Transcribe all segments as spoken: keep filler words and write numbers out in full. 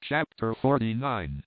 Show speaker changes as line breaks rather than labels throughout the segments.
Chapter forty-nine.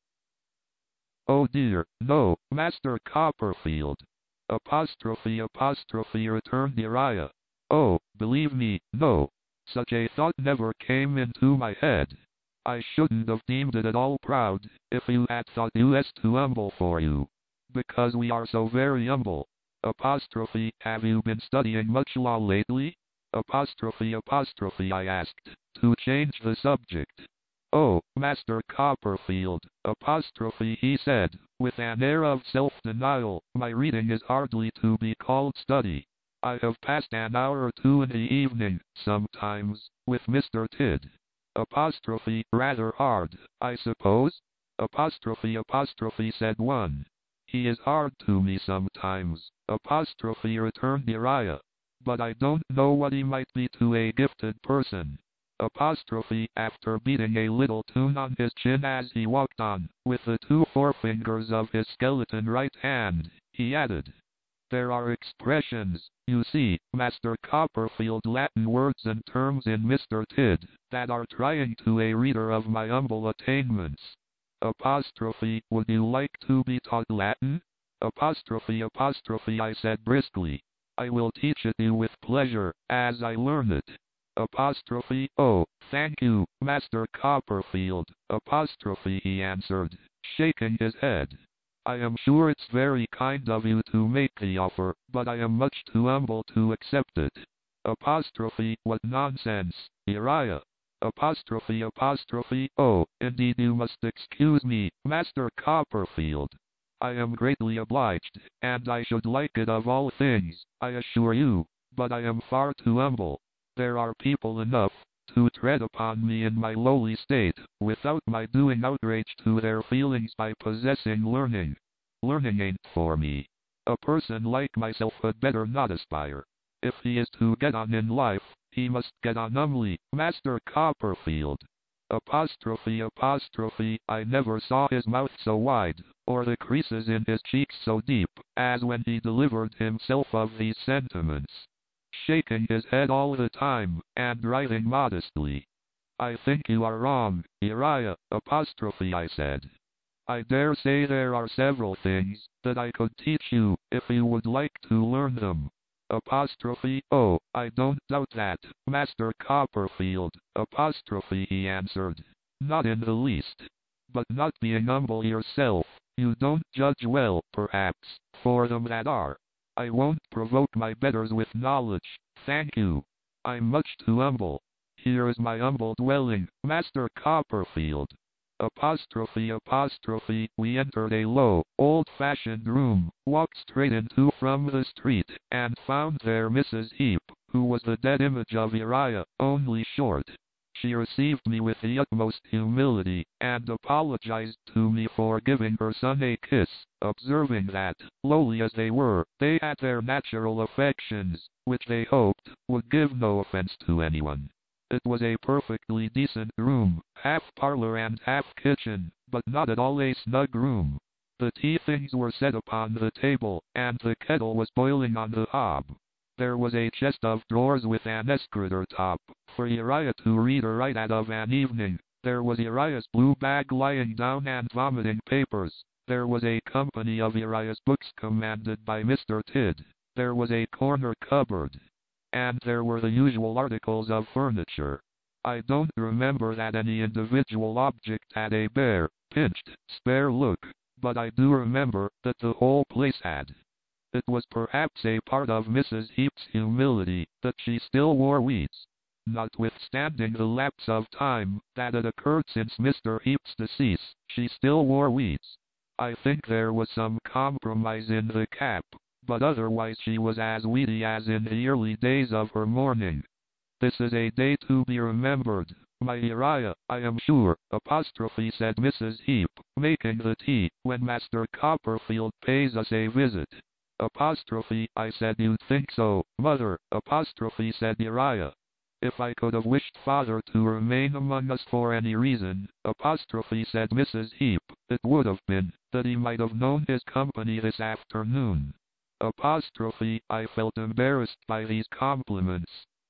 Oh dear, no, Master Copperfield. Apostrophe apostrophe returned Uriah. Oh, believe me, no. Such a thought never came into my head. I shouldn't have deemed it at all proud, if you had thought us too humble for you. Because we are so very humble. Apostrophe, have you been studying much law lately? Apostrophe apostrophe I asked, to change the subject. Oh, Master Copperfield, apostrophe he said, with an air of self-denial, my reading is hardly to be called study. I have passed an hour or two in the evening, sometimes, with Mister Tidd. Apostrophe, rather hard, I suppose? Apostrophe apostrophe said one. He is hard to me sometimes, apostrophe returned Uriah. But I don't know what he might be to a gifted person. Apostrophe, after beating a little tune on his chin as he walked on, with the two forefingers of his skeleton right hand, he added, there are expressions, you see, Master Copperfield, Latin words and terms in Mister Tidd, that are trying to a reader of my humble attainments. Apostrophe, would you like to be taught Latin? Apostrophe apostrophe I said briskly. I will teach it you with pleasure, as I learn it. Apostrophe, oh, thank you, Master Copperfield, apostrophe he answered, shaking his head. I am sure it's very kind of you to make the offer, but I am much too humble to accept it. Apostrophe, what nonsense, Uriah. Apostrophe apostrophe, oh, indeed you must excuse me, Master Copperfield. I am greatly obliged, and I should like it of all things, I assure you, but I am far too humble. There are people enough to tread upon me in my lowly state, without my doing outrage to their feelings by possessing learning. Learning ain't for me. A person like myself had better not aspire. If he is to get on in life, he must get on humbly, Master Copperfield. Apostrophe apostrophe, I never saw his mouth so wide, or the creases in his cheeks so deep, as when he delivered himself of these sentiments. Shaking his head all the time, and writing modestly. I think you are wrong, Uriah, apostrophe I said. I dare say there are several things that I could teach you, if you would like to learn them. Apostrophe, oh, I don't doubt that, Master Copperfield, apostrophe he answered. Not in the least. But not being humble yourself, you don't judge well, perhaps, for them that are. I won't provoke my betters with knowledge, thank you. I'm much too humble. Here is my humble dwelling, Master Copperfield. Apostrophe apostrophe, we entered a low, old-fashioned room, walked straight into from the street, and found there Missus Heap, who was the dead image of Uriah, only short. She received me with the utmost humility, and apologized to me for giving her son a kiss, observing that, lowly as they were, they had their natural affections, which they hoped would give no offense to anyone. It was a perfectly decent room, half parlor and half kitchen, but not at all a snug room. The tea things were set upon the table, and the kettle was boiling on the hob. There was a chest of drawers with an escritor top, for Uriah to read or write out of an evening. There was Uriah's blue bag lying down and vomiting papers. There was a company of Uriah's books commanded by Mister Tidd. There was a corner cupboard. And there were the usual articles of furniture. I don't remember that any individual object had a bare, pinched, spare look, but I do remember that the whole place had. It was perhaps a part of Missus Heap's humility that she still wore weeds. Notwithstanding the lapse of time that had occurred since Mister Heap's decease, she still wore weeds. I think there was some compromise in the cap, but otherwise she was as weedy as in the early days of her mourning. This is a day to be remembered, my Uriah, I am sure, apostrophe said Missus Heap, making the tea, when Master Copperfield pays us a visit. Apostrophe, I said you'd think so, mother, apostrophe said Uriah. If I could have wished father to remain among us for any reason, apostrophe said Missus Heap, it would have been, that he might have known his company this afternoon. Apostrophe, I felt embarrassed by these compliments,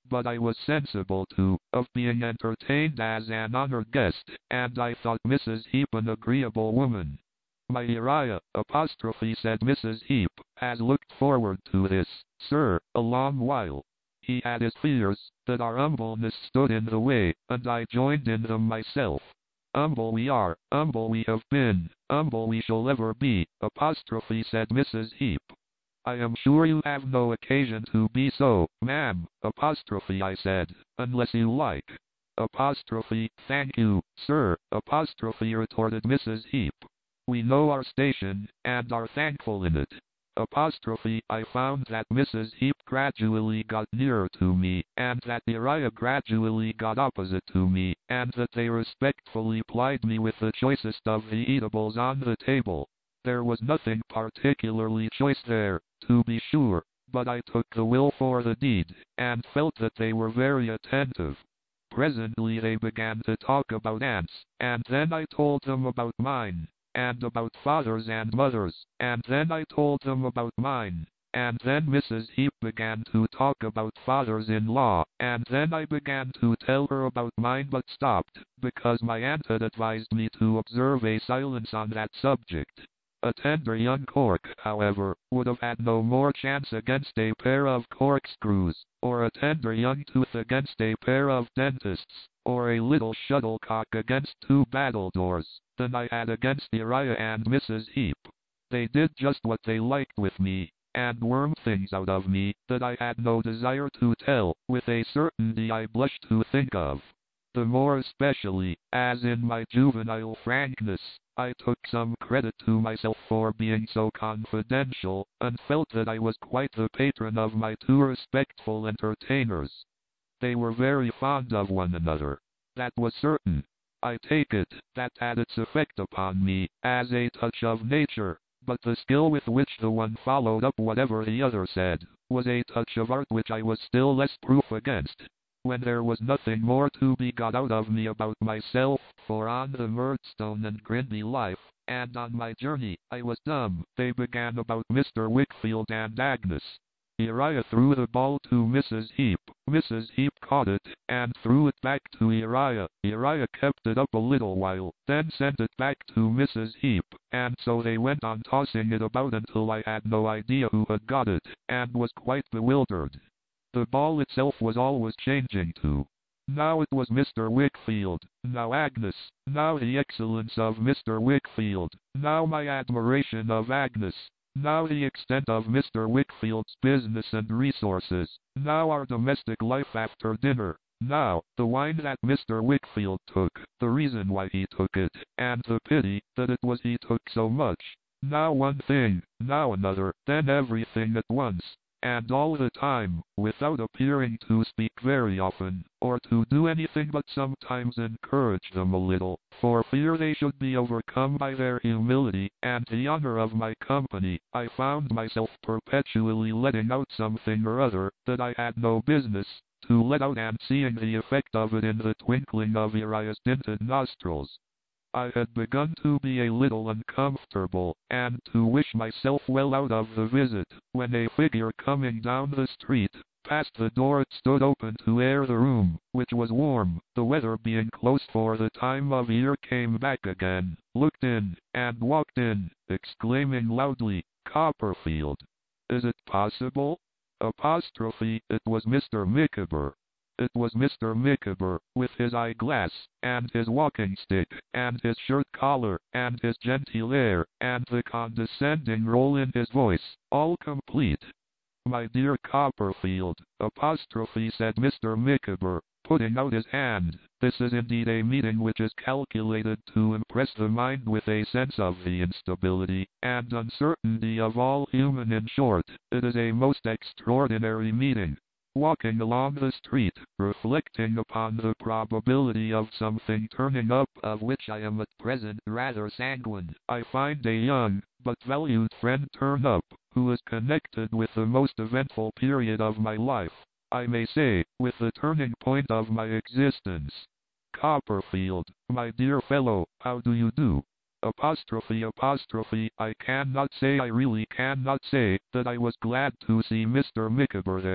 but I was sensible, too, of being entertained as an honored guest, and I thought Missus Heap an agreeable woman. My Uriah, apostrophe said Missus Heap, has looked forward to this, sir, a long while. He had his fears, that our humbleness stood in the way, and I joined in them myself. Humble we are, humble we have been, humble we shall ever be, apostrophe said Missus Heap. I am sure you have no occasion to be so, ma'am, apostrophe I said, unless you like. Apostrophe, thank you, sir, apostrophe retorted Missus Heap. We know our station, and are thankful in it. Apostrophe, I found that Missus Heap gradually got nearer to me, and that Uriah gradually got opposite to me, and that they respectfully plied me with the choicest of the eatables on the table. There was nothing particularly choice there, to be sure, but I took the will for the deed, and felt that they were very attentive. Presently they began to talk about aunts, and then I told them about mine, and about fathers and mothers, and then I told them about mine, and then Missus Heap began to talk about fathers-in-law, and then I began to tell her about mine but stopped, because my aunt had advised me to observe a silence on that subject. A tender young cork, however, would have had no more chance against a pair of corkscrews, or a tender young tooth against a pair of dentists, or a little shuttlecock against two battledores, than I had against Uriah and Missus Heap. They did just what they liked with me, and wormed things out of me that I had no desire to tell, with a certainty I blush to think of. The more especially, as in my juvenile frankness, I took some credit to myself for being so confidential, and felt that I was quite the patron of my two respectful entertainers. They were very fond of one another. That was certain. I take it, that had its effect upon me, as a touch of nature, but the skill with which the one followed up whatever the other said, was a touch of art which I was still less proof against. When there was nothing more to be got out of me about myself, for on the Murdstone and Grinby life, and on my journey, I was dumb, they began about Mister Wickfield and Agnes. Uriah threw the ball to Missus Heap, Missus Heap caught it, and threw it back to Uriah. Uriah kept it up a little while, then sent it back to Missus Heap, and so they went on tossing it about until I had no idea who had got it, and was quite bewildered. The ball itself was always changing too. Now it was Mister Wickfield, now Agnes, now the excellence of Mister Wickfield, now my admiration of Agnes, now the extent of Mister Wickfield's business and resources, now our domestic life after dinner, now the wine that Mister Wickfield took, the reason why he took it, and the pity that it was he took so much, now one thing, now another, then everything at once. And all the time, without appearing to speak very often, or to do anything but sometimes encourage them a little, for fear they should be overcome by their humility, and the honor of my company, I found myself perpetually letting out something or other, that I had no business to let out, and seeing the effect of it in the twinkling of Uriah's dinted nostrils. I had begun to be a little uncomfortable, and to wish myself well out of the visit, when a figure coming down the street, past the door it stood open to air the room, which was warm, the weather being close for the time of year, came back again, looked in, and walked in, exclaiming loudly, "Copperfield! Is it possible?" Apostrophe, it was Mister Micawber. It was Mister Micawber, with his eyeglass, and his walking stick, and his shirt collar, and his genteel air, and the condescending roll in his voice, all complete. "My dear Copperfield," apostrophe said Mister Micawber, putting out his hand, "this is indeed a meeting which is calculated to impress the mind with a sense of the instability and uncertainty of all human. In short, it is a most extraordinary meeting. Walking along the street, reflecting upon the probability of something turning up, of which I am at present rather sanguine, I find a young, but valued friend turn up, who is connected with the most eventful period of my life, I may say, with the turning point of my existence. Copperfield, my dear fellow, how do you do? Apostrophe apostrophe, I cannot say, I really cannot say, that I was glad to see Mister Micawber there.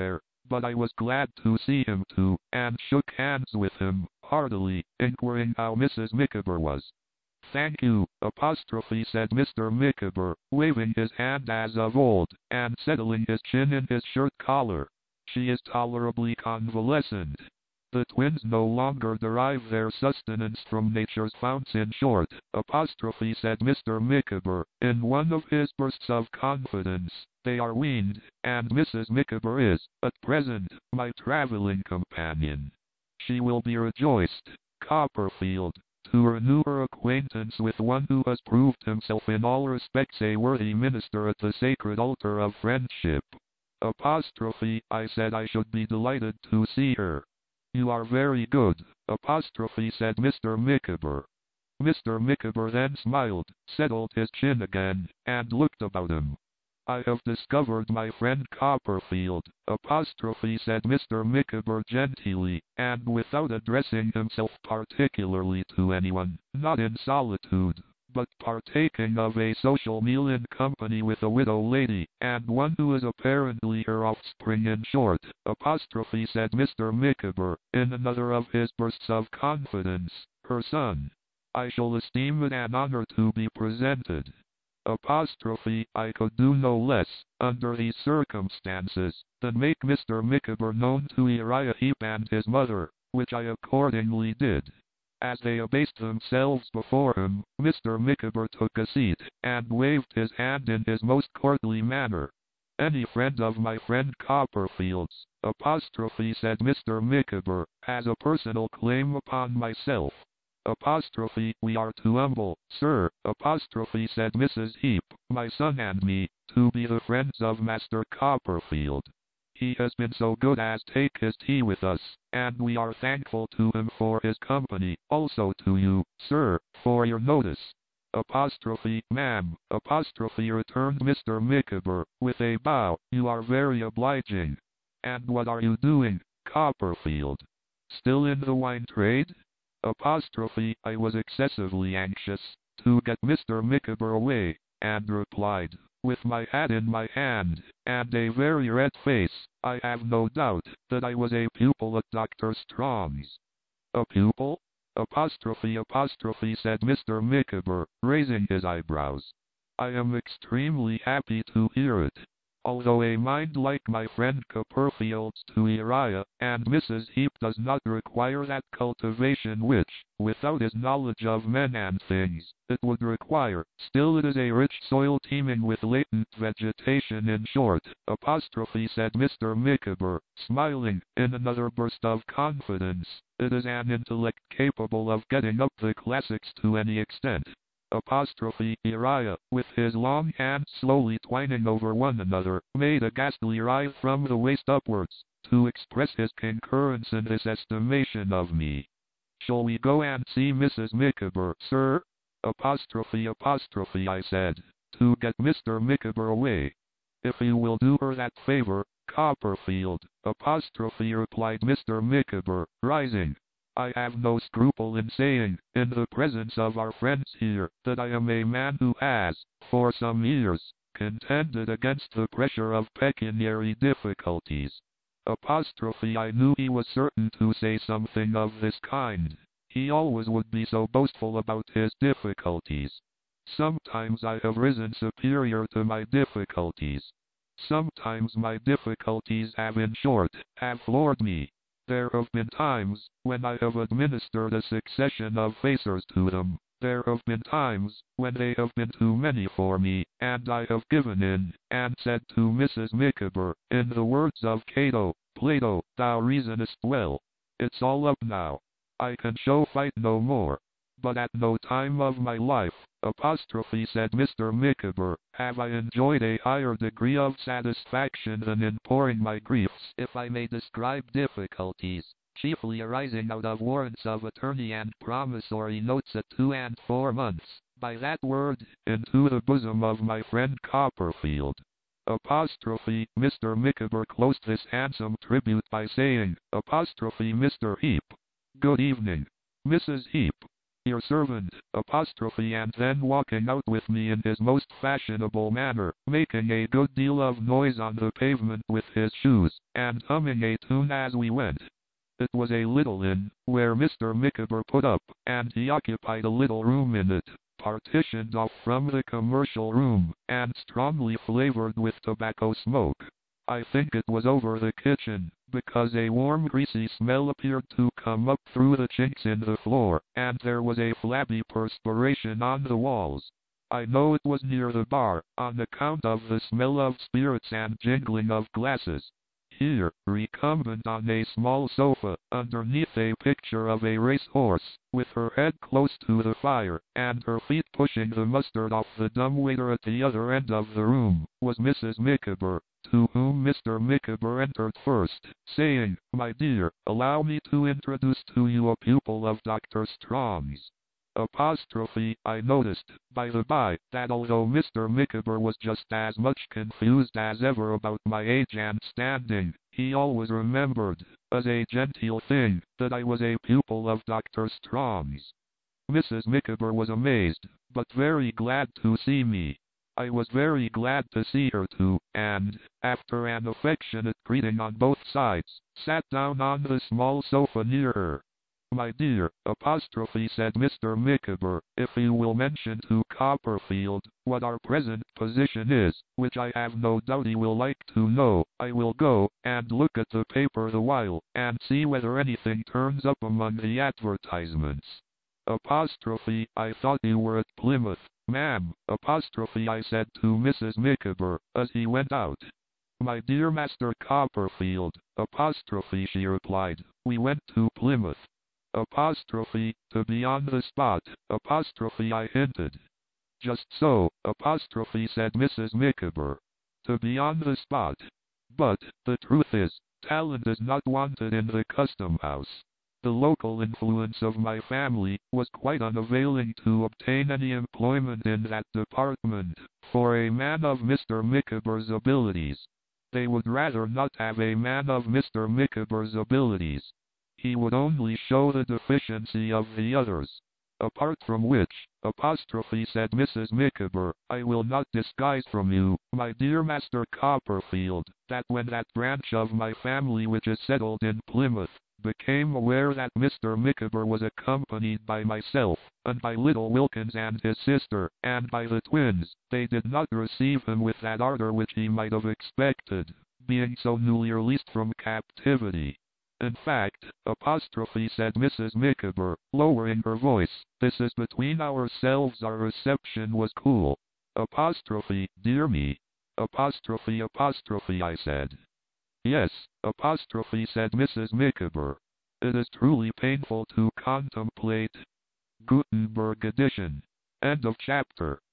but I was glad to see him too, and shook hands with him, heartily, inquiring how Missus Micawber was. Thank you, apostrophe said Mister Micawber, waving his hand as of old, and settling his chin in his shirt collar. She is tolerably convalescent. The twins no longer derive their sustenance from nature's founts. In short, apostrophe said Mister Micawber, in one of his bursts of confidence, they are weaned, and Missus Micawber is, at present, my traveling companion. She will be rejoiced, Copperfield, to renew her acquaintance with one who has proved himself in all respects a worthy minister at the sacred altar of friendship. Apostrophe, I said I should be delighted to see her. You are very good, apostrophe said Mister Micawber. Mister Micawber then smiled, settled his chin again, and looked about him. I have discovered my friend Copperfield, apostrophe said Mister Micawber genteelly, and without addressing himself particularly to anyone, not in solitude, but partaking of a social meal in company with a widow lady, and one who is apparently her offspring. In short, apostrophe said Mister Micawber, in another of his bursts of confidence, her son. I shall esteem it an honor to be presented. Apostrophe, I could do no less, under these circumstances, than make Mister Micawber known to Uriah Heep and his mother, which I accordingly did. As they abased themselves before him, Mister Micawber took a seat, and waved his hand in his most courtly manner. Any friend of my friend Copperfield's, apostrophe said Mister Micawber, has a personal claim upon myself. Apostrophe, we are too humble, sir, apostrophe said Missus Heep, my son and me, to be the friends of Master Copperfield. He has been so good as take his tea with us, and we are thankful to him for his company, also to you, sir, for your notice. Apostrophe, ma'am, apostrophe returned Mister Micawber, with a bow, you are very obliging. And what are you doing, Copperfield? Still in the wine trade? Apostrophe, I was excessively anxious to get Mister Micawber away, and replied, with my hat in my hand, and a very red face, I have no doubt that I was a pupil at Doctor Strong's. A pupil? Apostrophe apostrophe said Mister Micawber, raising his eyebrows. I am extremely happy to hear it. Although a mind like my friend Copperfield's to Uriah and Missus Heep does not require that cultivation which, without his knowledge of men and things, it would require, still it is a rich soil teeming with latent vegetation. In short, apostrophe said Mister Micawber, smiling, in another burst of confidence, it is an intellect capable of getting up the classics to any extent. Apostrophe Uriah, with his long hands slowly twining over one another, made a ghastly writhe from the waist upwards, to express his concurrence in this estimation of me. Shall we go and see Missus Micawber, sir? Apostrophe apostrophe I said, to get Mister Micawber away. If you will do her that favor, Copperfield, apostrophe replied Mister Micawber, rising. I have no scruple in saying, in the presence of our friends here, that I am a man who has, for some years, contended against the pressure of pecuniary difficulties. Apostrophe I knew he was certain to say something of this kind. He always would be so boastful about his difficulties. Sometimes I have risen superior to my difficulties. Sometimes my difficulties have, in short, have floored me. There have been times when I have administered a succession of facers to them. There have been times when they have been too many for me, and I have given in, and said to Missus Micawber, in the words of Cato, Plato, thou reasonest well. It's all up now. I can show fight no more. But at no time of my life, apostrophe said Mister Micawber, have I enjoyed a higher degree of satisfaction than in pouring my griefs, if I may describe difficulties, chiefly arising out of warrants of attorney and promissory notes at two and four months, by that word, into the bosom of my friend Copperfield. Apostrophe, Mister Micawber closed this handsome tribute by saying, apostrophe Mister Heep. Good evening, Missus Heep. Your servant, apostrophe, and then walking out with me in his most fashionable manner, making a good deal of noise on the pavement with his shoes, and humming a tune as we went. It was a little inn, where Mister Micawber put up, and he occupied a little room in it, partitioned off from the commercial room, and strongly flavored with tobacco smoke. I think it was over the kitchen, because a warm greasy smell appeared to come up through the chinks in the floor, and there was a flabby perspiration on the walls. I know it was near the bar, on account of the smell of spirits and jingling of glasses. Here, recumbent on a small sofa, underneath a picture of a racehorse, with her head close to the fire, and her feet pushing the mustard off the dumbwaiter at the other end of the room, was Missus Micawber, to whom Mister Micawber entered first, saying, "My dear, allow me to introduce to you a pupil of Doctor Strong's." Apostrophe, I noticed, by the by, that although Mister Micawber was just as much confused as ever about my age and standing, he always remembered, as a genteel thing, that I was a pupil of Doctor Strong's. Missus Micawber was amazed, but very glad to see me. I was very glad to see her too, and, after an affectionate greeting on both sides, sat down on the small sofa near her. "My dear," apostrophe said Mister Micawber, "if you will mention to Copperfield what our present position is, which I have no doubt he will like to know, I will go and look at the paper the while, and see whether anything turns up among the advertisements." Apostrophe, I thought you were at Plymouth, ma'am, apostrophe I said to Missus Micawber, as he went out. "My dear Master Copperfield," apostrophe she replied, "we went to Plymouth." Apostrophe, to be on the spot, apostrophe I hinted. "Just so," apostrophe said Missus Micawber. "To be on the spot. But, the truth is, talent is not wanted in the custom house. The local influence of my family was quite unavailing to obtain any employment in that department, for a man of Mister Micawber's abilities. They would rather not have a man of Mister Micawber's abilities. He would only show the deficiency of the others. Apart from which," apostrophe said Missus Micawber, "I will not disguise from you, my dear Master Copperfield, that when that branch of my family which is settled in Plymouth, became aware that Mister Micawber was accompanied by myself, and by little Wilkins and his sister, and by the twins, they did not receive him with that ardour which he might have expected, being so newly released from captivity. In fact," apostrophe said Missus Micawber, lowering her voice, "this is between ourselves, our reception was cool." Apostrophe, "Dear me." Apostrophe apostrophe I said. "Yes," apostrophe said Missus Micawber. "It is truly painful to contemplate." Gutenberg edition. End of chapter.